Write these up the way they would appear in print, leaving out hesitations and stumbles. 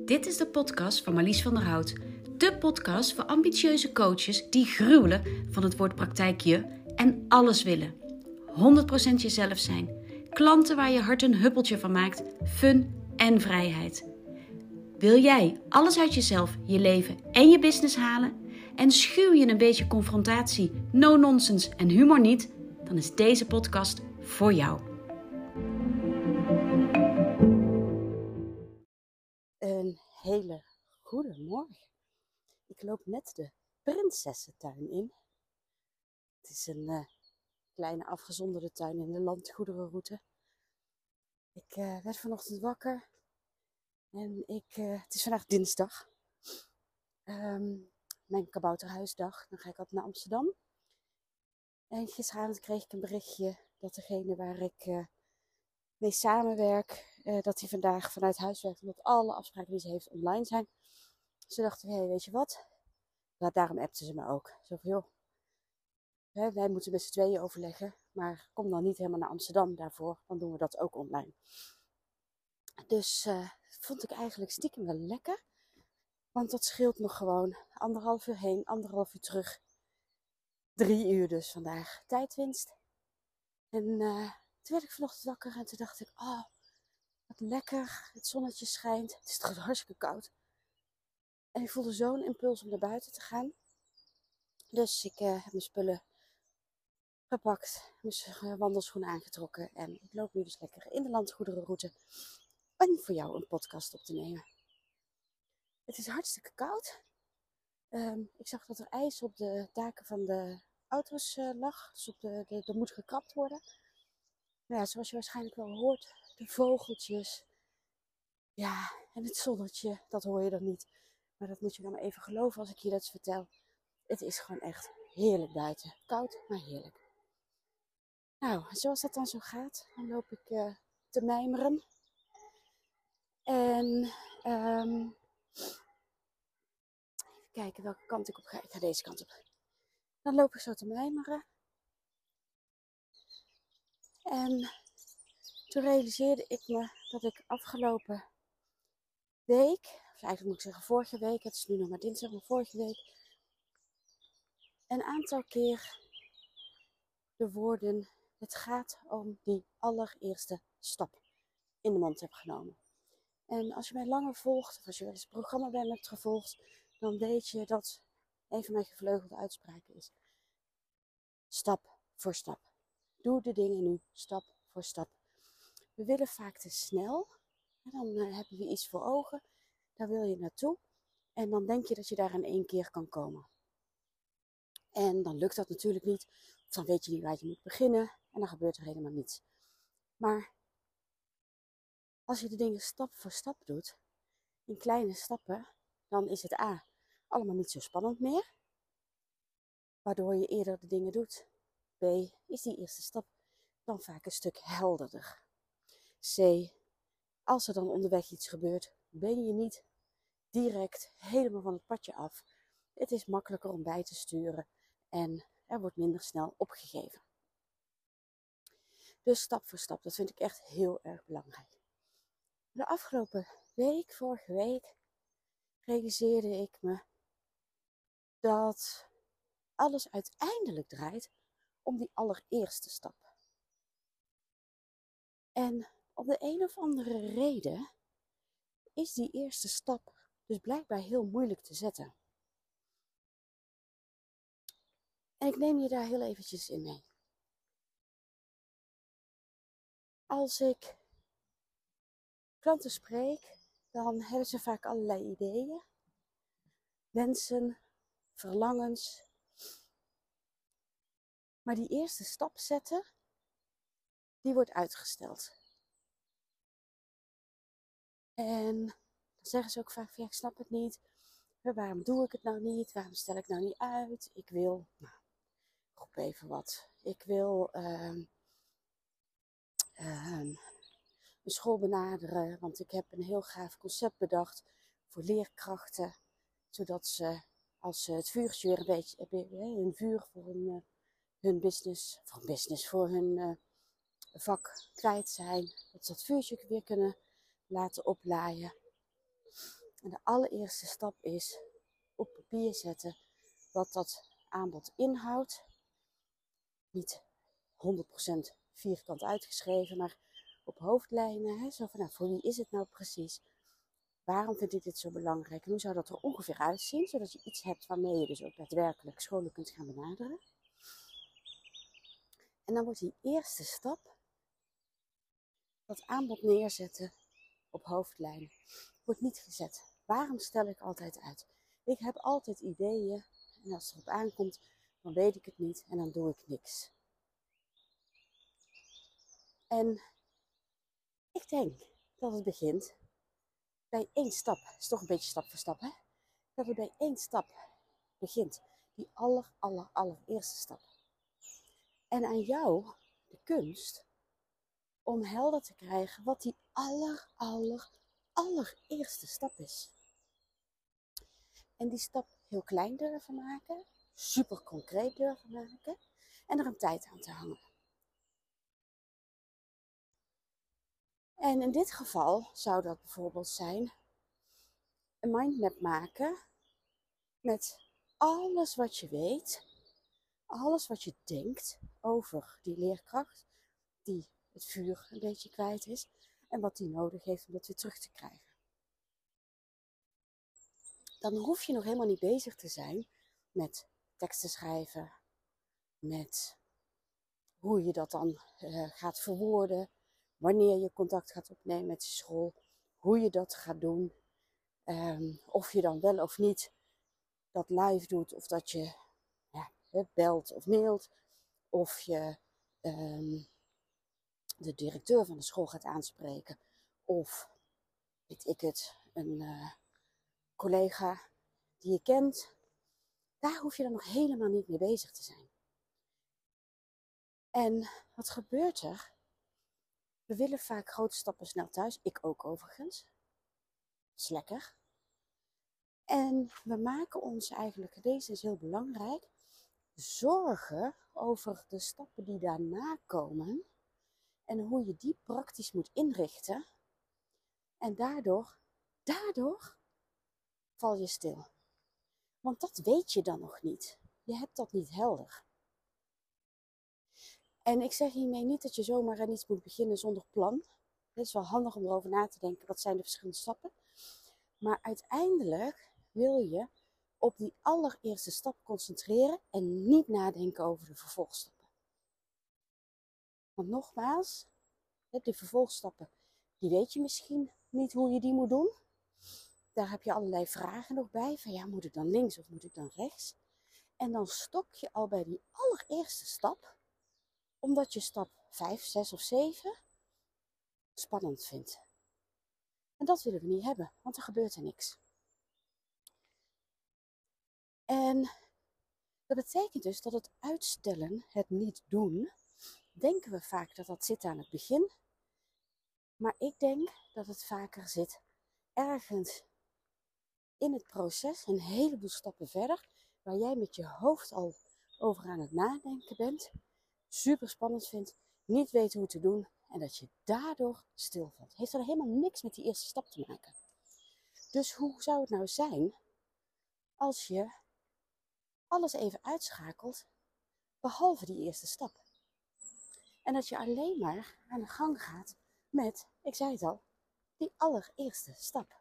Dit is de podcast van Marlies van der Hout. De podcast voor ambitieuze coaches die gruwelen van het woord praktijkje en alles willen. 100% jezelf zijn. Klanten waar je hart een huppeltje van maakt. Fun en vrijheid. Wil jij alles uit jezelf, je leven en je business halen? En schuw je een beetje confrontatie, no-nonsense en humor niet? Dan is deze podcast voor jou. Een hele goede morgen. Ik loop net de Prinsessentuin in. Het is een kleine afgezonderde tuin in de landgoederenroute. Ik werd vanochtend wakker en het is vandaag dinsdag. Mijn kabouterhuisdag. Dan ga ik altijd naar Amsterdam. En gisteravond kreeg ik een berichtje dat degene waar ik mee samenwerk, dat hij vandaag vanuit huis werkt, omdat alle afspraken die ze heeft online zijn. Ze dachten, hey, weet je wat? Daarom appten ze me ook. Zo van, joh, wij moeten met z'n tweeën overleggen, maar kom dan niet helemaal naar Amsterdam daarvoor, dan doen we dat ook online. Dus vond ik eigenlijk stiekem wel lekker, want dat scheelt me gewoon 1,5 uur heen, 1,5 uur terug. 3 uur dus vandaag tijdwinst. En toen werd ik vanochtend wakker en toen dacht ik, oh, wat lekker, het zonnetje schijnt, het is toch hartstikke koud. En ik voelde zo'n impuls om naar buiten te gaan. Dus ik heb mijn spullen gepakt, mijn wandelschoenen aangetrokken. En ik loop nu dus lekker in de landgoederenroute om voor jou een podcast op te nemen. Het is hartstikke koud. Ik zag dat er ijs op de daken van de auto's lag. Dus er moet gekrapt worden. Nou ja, zoals je waarschijnlijk wel hoort, de vogeltjes. Ja, en het zonnetje, dat hoor je dan niet. Maar dat moet je dan maar even geloven als ik je dat vertel. Het is gewoon echt heerlijk buiten. Koud, maar heerlijk. Nou, zoals dat dan zo gaat, dan loop ik te mijmeren. En even kijken welke kant ik op ga. Ik ga deze kant op. Dan loop ik zo te mijmeren. En toen realiseerde ik me dat ik afgelopen week, of eigenlijk moet ik zeggen vorige week, het is nu nog maar dinsdag, maar vorige week, een aantal keer de woorden, het gaat om die allereerste stap, in de mond heb genomen. En als je mij langer volgt, of als je wel eens het programma bij me hebt gevolgd, dan weet je dat een van mijn gevleugelde uitspraken is. Stap voor stap. Doe de dingen nu, stap voor stap. We willen vaak te snel. En dan hebben we iets voor ogen. Daar wil je naartoe. En dan denk je dat je daar in 1 keer kan komen. En dan lukt dat natuurlijk niet. Of dan weet je niet waar je moet beginnen. En dan gebeurt er helemaal niets. Maar als je de dingen stap voor stap doet, in kleine stappen, dan is het A, allemaal niet zo spannend meer. Waardoor je eerder de dingen doet. B, is die eerste stap dan vaak een stuk helderder. C, als er dan onderweg iets gebeurt, ben je niet direct helemaal van het padje af. Het is makkelijker om bij te sturen en er wordt minder snel opgegeven. Dus stap voor stap, dat vind ik echt heel erg belangrijk. De afgelopen week, vorige week, realiseerde ik me dat alles uiteindelijk draait om die allereerste stap. En om de een of andere reden is die eerste stap dus blijkbaar heel moeilijk te zetten. En ik neem je daar heel eventjes in mee. Als ik klanten spreek, dan hebben ze vaak allerlei ideeën, wensen, verlangens. Maar die eerste stap zetten, die wordt uitgesteld. En dan zeggen ze ook vaak, ja, ik snap het niet. Waarom doe ik het nou niet? Waarom stel ik nou niet uit? Ik wil, roep even wat. Ik wil een school benaderen, want ik heb een heel gaaf concept bedacht voor leerkrachten. Zodat ze, als ze het vuurtje weer een beetje, hun vuur voor hun business, voor hun vak kwijt zijn, dat ze dat vuurtje weer kunnen laten oplaaien. En de allereerste stap is op papier zetten wat dat aanbod inhoudt. Niet 100% vierkant uitgeschreven, maar op hoofdlijnen. Hè? Zo van, nou, voor wie is het nou precies? Waarom vind ik dit zo belangrijk? En hoe zou dat er ongeveer uitzien? Zodat je iets hebt waarmee je dus ook daadwerkelijk scholen kunt gaan benaderen. En dan wordt die eerste stap, dat aanbod neerzetten op hoofdlijnen, wordt niet gezet. Waarom stel ik altijd uit? Ik heb altijd ideeën en als het erop aankomt, dan weet ik het niet en dan doe ik niks. En ik denk dat het begint bij één stap. Het is toch een beetje stap voor stap, hè? Dat het bij één stap begint. Die allereerste stap. En aan jou de kunst om helder te krijgen wat die allereerste stap is. En die stap heel klein durven maken, super concreet durven maken en er een tijd aan te hangen. En in dit geval zou dat bijvoorbeeld zijn een mindmap maken met alles wat je weet, alles wat je denkt over die leerkracht die het vuur een beetje kwijt is en wat die nodig heeft om dat weer terug te krijgen. Dan hoef je nog helemaal niet bezig te zijn met teksten schrijven, met hoe je dat dan gaat verwoorden, wanneer je contact gaat opnemen met de school, hoe je dat gaat doen, of je dan wel of niet dat live doet of dat je belt of mailt, of je de directeur van de school gaat aanspreken, of weet ik het, een collega die je kent. Daar hoef je dan nog helemaal niet mee bezig te zijn. En wat gebeurt er? We willen vaak grote stappen snel thuis. Ik ook overigens. Dat is lekker. En we maken ons eigenlijk, deze is heel belangrijk, zorgen over de stappen die daarna komen. En hoe je die praktisch moet inrichten. En daardoor val je stil. Want dat weet je dan nog niet. Je hebt dat niet helder. En ik zeg hiermee niet dat je zomaar aan iets moet beginnen zonder plan. Het is wel handig om erover na te denken, wat zijn de verschillende stappen. Maar uiteindelijk wil je op die allereerste stap concentreren en niet nadenken over de vervolgstappen. Want nogmaals, die vervolgstappen, die weet je misschien niet hoe je die moet doen. Daar heb je allerlei vragen nog bij. Van ja, moet ik dan links of moet ik dan rechts? En dan stok je al bij die allereerste stap. Omdat je stap 5, 6 of 7 spannend vindt. En dat willen we niet hebben, want er gebeurt er niks. En dat betekent dus dat het uitstellen, het niet doen, denken we vaak dat dat zit aan het begin. Maar ik denk dat het vaker zit ergens in het proces, een heleboel stappen verder, waar jij met je hoofd al over aan het nadenken bent, super spannend vindt, niet weet hoe te doen en dat je daardoor stilvalt. Heeft er helemaal niks met die eerste stap te maken. Dus hoe zou het nou zijn als je alles even uitschakelt, behalve die eerste stap? En dat je alleen maar aan de gang gaat met, ik zei het al, die allereerste stap.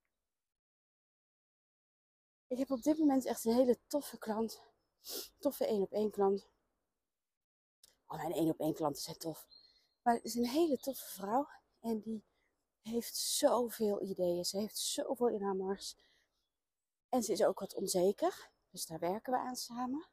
Ik heb op dit moment echt een hele toffe klant. Toffe 1-op-1 klant. Oh, mijn 1-op-1 klanten zijn tof. Maar het is een hele toffe vrouw. En die heeft zoveel ideeën. Ze heeft zoveel in haar mars. En ze is ook wat onzeker. Dus daar werken we aan samen.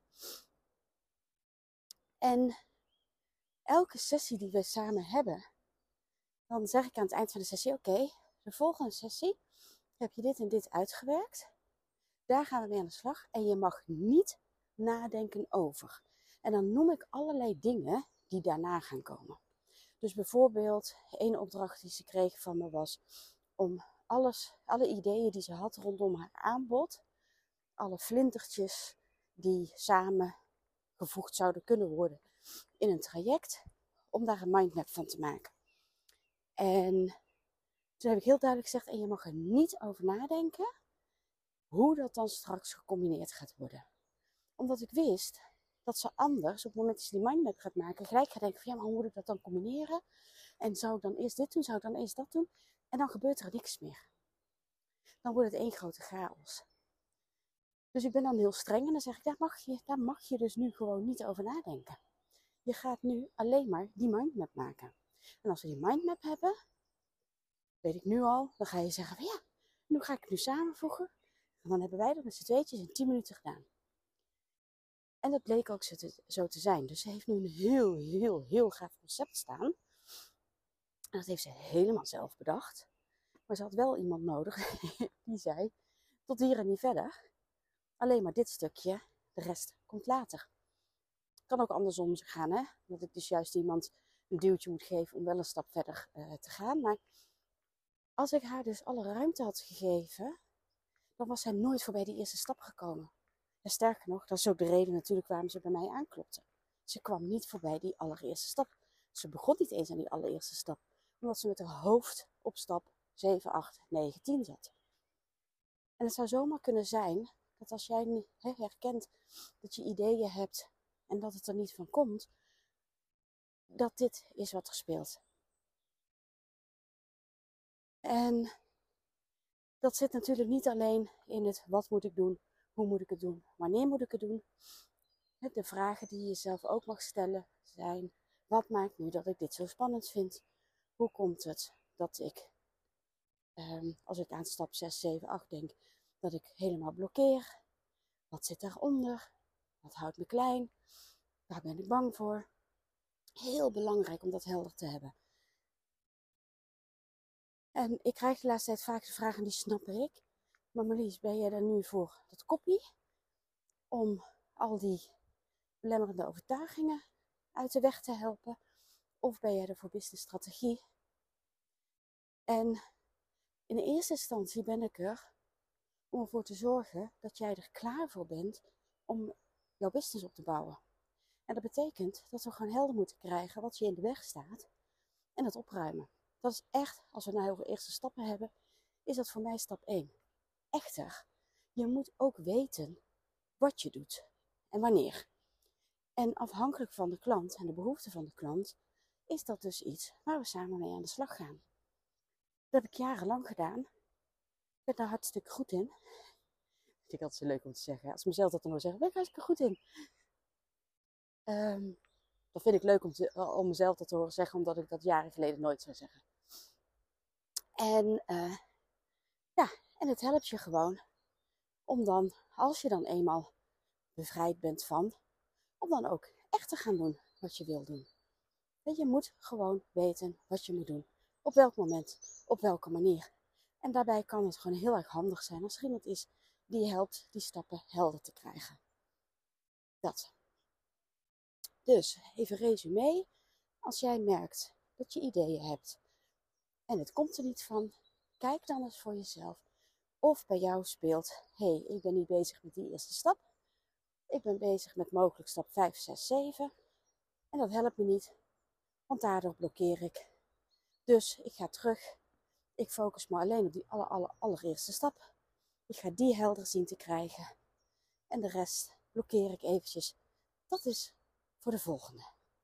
En elke sessie die we samen hebben, dan zeg ik aan het eind van de sessie, oké, de volgende sessie heb je dit en dit uitgewerkt. Daar gaan we mee aan de slag. En je mag niet nadenken over. En dan noem ik allerlei dingen die daarna gaan komen. Dus bijvoorbeeld, één opdracht die ze kreeg van me was om alle ideeën die ze had rondom haar aanbod, alle vlindertjes die samen gevoegd zouden kunnen worden in een traject, om daar een mindmap van te maken. En Toen heb ik heel duidelijk gezegd, en je mag er niet over nadenken hoe dat dan straks gecombineerd gaat worden. Omdat ik wist dat ze anders, op het moment dat ze die mindmap gaat maken, gelijk gaat denken van ja, maar hoe moet ik dat dan combineren? En zou ik dan eerst dit doen, zou ik dan eerst dat doen? En dan gebeurt er niks meer. Dan wordt het één grote chaos. Dus ik ben dan heel streng en dan zeg ik, daar mag je dus nu gewoon niet over nadenken. Je gaat nu alleen maar die mindmap maken. En als we die mindmap hebben, weet ik nu al, dan ga je zeggen van ja, nu ga ik het nu samenvoegen. En dan hebben wij dat met z'n tweetjes in 10 minuten gedaan. En dat bleek ook zo te zijn. Dus ze heeft nu een heel gaaf concept staan. En dat heeft ze helemaal zelf bedacht. Maar ze had wel iemand nodig die zei, tot hier en niet verder. Alleen maar dit stukje, de rest komt later. Het kan ook andersom gaan, hè. Dat ik dus juist iemand een duwtje moet geven om wel een stap verder te gaan. Maar als ik haar dus alle ruimte had gegeven, dan was zij nooit voorbij die eerste stap gekomen. En sterker nog, dat is ook de reden natuurlijk waarom ze bij mij aanklopte. Ze kwam niet voorbij die allereerste stap. Ze begon niet eens aan die allereerste stap. Omdat ze met haar hoofd op stap 7, 8, 9, 10 zat. En het zou zomaar kunnen zijn dat als jij herkent dat je ideeën hebt en dat het er niet van komt, dat dit is wat er speelt. En dat zit natuurlijk niet alleen in het wat moet ik doen, hoe moet ik het doen, wanneer moet ik het doen. De vragen die je zelf ook mag stellen zijn, wat maakt nu dat ik dit zo spannend vind? Hoe komt het dat ik, als ik aan stap 6, 7, 8 denk, dat ik helemaal blokkeer? Wat zit daaronder? Wat houdt me klein? Waar ben ik bang voor? Heel belangrijk om dat helder te hebben. En ik krijg de laatste tijd vaak de vraag, en die snap ik. Maar Marlies, ben jij er nu voor dat koppie? Om al die belemmerende overtuigingen uit de weg te helpen? Of ben jij er voor businessstrategie? En in de eerste instantie ben ik er om ervoor te zorgen dat jij er klaar voor bent om jouw business op te bouwen. En dat betekent dat we gewoon helder moeten krijgen wat je in de weg staat en dat opruimen. Dat is echt, als we nou over eerste stappen hebben, is dat voor mij stap 1. Echter, je moet ook weten wat je doet en wanneer. En afhankelijk van de klant en de behoeften van de klant, is dat dus iets waar we samen mee aan de slag gaan. Dat heb ik jarenlang gedaan. Ik ben daar hartstikke goed in. Dat vind ik altijd zo leuk om te zeggen. Als ik mezelf dat dan wil zeggen, ben ik hartstikke goed in. Dat vind ik leuk om mezelf dat te horen zeggen, omdat ik dat jaren geleden nooit zou zeggen. En en het helpt je gewoon om dan, als je dan eenmaal bevrijd bent van, om dan ook echt te gaan doen wat je wil doen. Je moet gewoon weten wat je moet doen. Op welk moment, op welke manier. En daarbij kan het gewoon heel erg handig zijn als er iemand is die je helpt die stappen helder te krijgen. Dat. Dus, even resume. Als jij merkt dat je ideeën hebt en het komt er niet van, kijk dan eens voor jezelf of bij jou speelt, hé, ik ben niet bezig met die eerste stap. Ik ben bezig met mogelijk stap 5, 6, 7. En dat helpt me niet, want daardoor blokkeer ik. Dus ik ga terug. Ik focus me alleen op die allereerste stap. Ik ga die helder zien te krijgen. En de rest blokkeer ik eventjes. Dat is voor de volgende.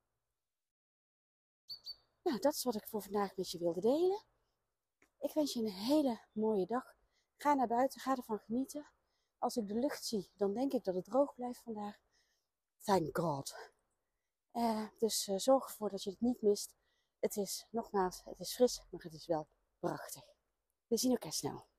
Nou, dat is wat ik voor vandaag met je wilde delen. Ik wens je een hele mooie dag. Ga naar buiten, ga ervan genieten. Als ik de lucht zie, dan denk ik dat het droog blijft vandaag. Thank God. Dus zorg ervoor dat je het niet mist. Het is, nogmaals, het is fris, maar het is wel prachtig. We zien elkaar snel.